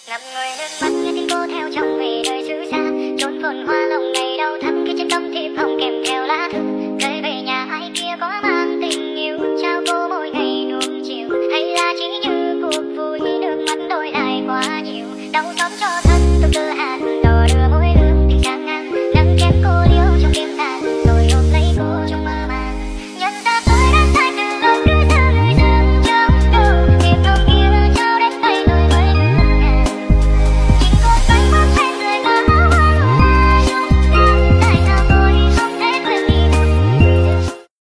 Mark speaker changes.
Speaker 1: ngậm ngùi nước mắt nghe tiếng cô theo chồng về đời xứ xa, chốn phồn hoa lòng ngày đau thắm khi trên cắm thiệp hồng kèm theo lá thư.